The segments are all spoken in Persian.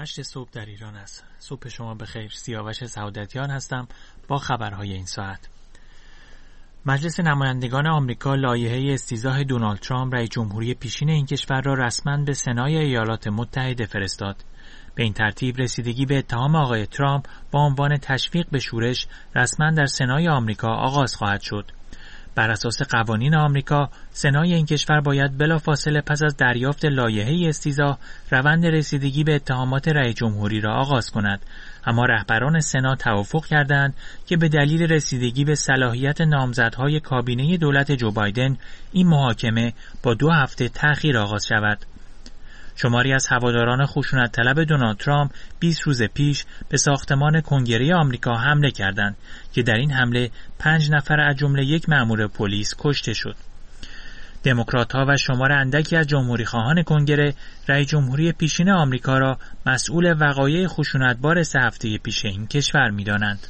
8 صبح در ایران است. صبح شما بخیر. سیاوش سعادتیان هستم با خبرهای این ساعت. مجلس نمایندگان آمریکا لایحه استیضاح دونالد ترامپ رئیس جمهوری پیشین این کشور را رسما به سنای ایالات متحده فرستاد. به این ترتیب رسیدگی به اتهام آقای ترامپ با عنوان تشویق به شورش رسما در سنای آمریکا آغاز خواهد شد. بر اساس قوانین آمریکا، سنای این کشور باید بلافاصله پس از دریافت لایحه استیضاح روند رسیدگی به اتهامات رئیس جمهوری را آغاز کند، اما رهبران سنا توافق کردند که به دلیل رسیدگی به صلاحیت نامزدهای کابینه دولت جو بایدن این محاکمه با 2 هفته تأخیر آغاز شود. شماری از هواداران خشونت طلب دونالد ترامپ 20 روز پیش به ساختمان کنگره آمریکا حمله کردند که در این حمله 5 نفر از جمله 1 مأمور پلیس کشته شد. دموکرات‌ها و شمار اندکی از جمهوری‌خواهان کنگره رئیس جمهوری پیشین آمریکا را مسئول وقایع خشونتبار 3 هفته پیش این کشور می‌دانند.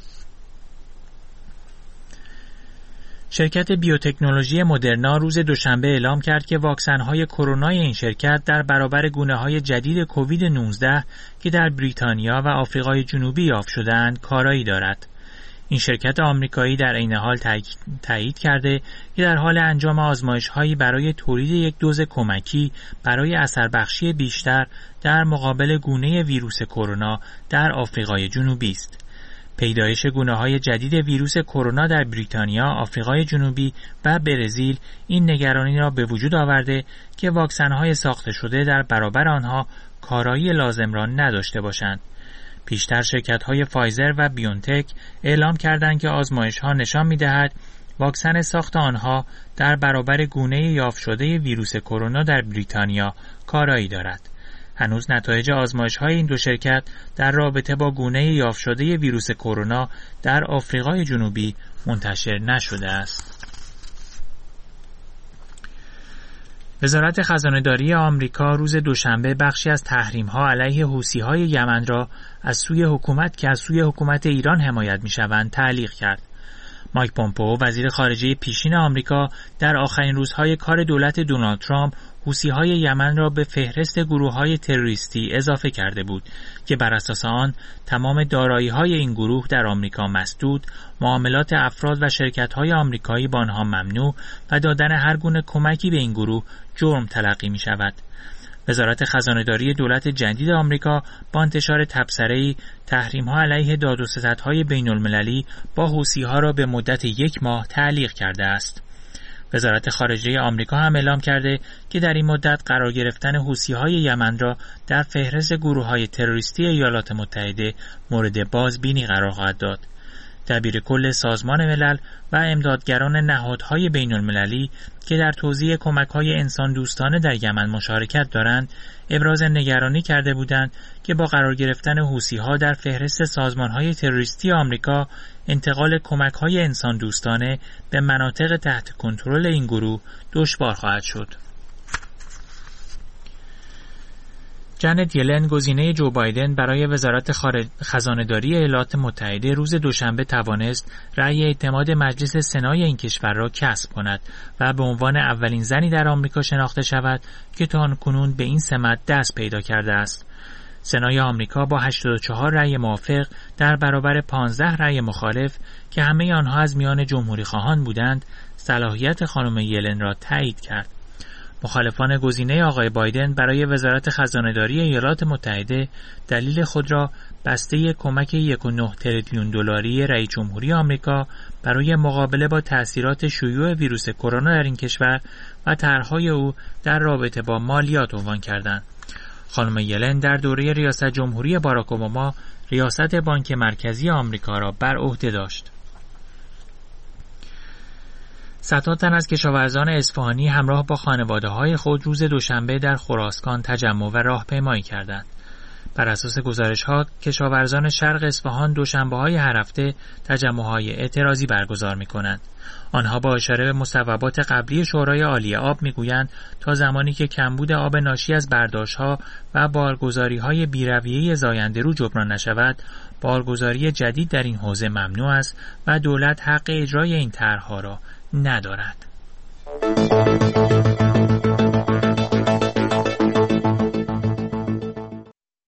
شرکت بیوتکنولوژی مدرنا روز دوشنبه اعلام کرد که واکسن‌های کرونای این شرکت در برابر گونه‌های جدید کووید 19 که در بریتانیا و آفریقای جنوبی یافت شده‌اند کارایی دارد. این شرکت آمریکایی در عین حال تایید کرده که در حال انجام آزمایش‌هایی برای تولید یک دوز کمکی برای اثربخشی بیشتر در مقابل گونه ویروس کرونا در آفریقای جنوبی است. پیدایش گونه‌های جدید ویروس کرونا در بریتانیا، آفریقای جنوبی و برزیل این نگرانی را به وجود آورده که واکسن‌های ساخته شده در برابر آنها کارایی لازم را نداشته باشند. پیشتر شرکت‌های فایزر و بیونتک اعلام کردند که آزمایش‌ها نشان می‌دهد واکسن ساخت آنها در برابر گونه یافت شده ویروس کرونا در بریتانیا کارایی دارد. هنوز نتایج آزمایش‌های این 2 شرکت در رابطه با گونه یافت شده ویروس کرونا در آفریقای جنوبی منتشر نشده است. وزارت خزانه‌داری آمریکا روز دوشنبه بخشی از تحریم‌ها علیه حوثی‌های یمن را از سوی حکومت ایران حمایت می‌شوند تعلیق کرد. مایک پومپئو وزیر خارجه پیشین آمریکا در آخرین روزهای کار دولت دونالد ترامپ حوثی‌های یمن را به فهرست گروه‌های تروریستی اضافه کرده بود که بر اساس آن تمام دارایی‌های این گروه در آمریکا مسدود، معاملات افراد و شرکت‌های آمریکایی با آنها ممنوع و دادن هر گونه کمکی به این گروه جرم تلقی می‌شود. وزارت خزانه‌داری دولت جدید آمریکا با انتشار تبصره‌ای تحریم‌ها علیه داد و ستدهای بین‌المللی با حوثی‌ها را به مدت 1 ماه تعلیق کرده است. وزارت خارجه آمریکا هم اعلام کرده که در این مدت قرار گرفتن حوثی‌های یمن را در فهرست گروه‌های تروریستی ایالات متحده مورد بازبینی قرار خواهد داد. دبیر کل سازمان ملل و امدادگران نهادهای بین‌المللی که در توزیع کمک‌های انسان دوستانه در یمن مشارکت دارند، ابراز نگرانی کرده بودند که با قرار گرفتن حوثی‌ها در فهرست سازمان‌های تروریستی آمریکا، انتقال کمک‌های انسان دوستانه به مناطق تحت کنترل این گروه دشوار خواهد شد. جنت یلن گزینه جو بایدن برای وزارت خزانه‌داری ایالات متحده روز دوشنبه توانست رأی اعتماد مجلس سنای این کشور را کسب کند و به عنوان اولین زنی در آمریکا شناخته شود که تاکنون به این سمت دست پیدا کرده است. سنای آمریکا با 84 رأی موافق در برابر 15 رأی مخالف که همه آنها از میان جمهوری خواهان بودند، صلاحیت خانم یلن را تایید کرد. مخالفان گزینه آقای بایدن برای وزارت خزانه‌داری ایالات متحده دلیل خود را بسته کمک 1.9 تریلیون دلاری رئیس جمهوری آمریکا برای مقابله با تأثیرات شیوع ویروس کرونا در این کشور و طرح‌های او در رابطه با مالیات عنوان کردند. خانم یلن در دوره ریاست جمهوری باراک اوباما ریاست بانک مرکزی آمریکا را بر عهده داشت. صدها تن از کشاورزان اصفهانی همراه با خانواده‌های خود روز دوشنبه در خراسان تجمع و راهپیمایی کردند. بر اساس گزارش‌ها کشاورزان شرق اصفهان دوشنبه‌های هر هفته تجمع‌های اعتراضی برگزار می‌کنند. آنها با اشاره به مصوبات قبلی شورای عالی آب می‌گویند تا زمانی که کمبود آب ناشی از برداشت‌ها و بارگذاری‌های بی‌رویه زاینده‌رو جبران نشود، بارگذاری جدید در این حوزه ممنوع است و دولت حق اجرای این طرح‌ها را ندارد.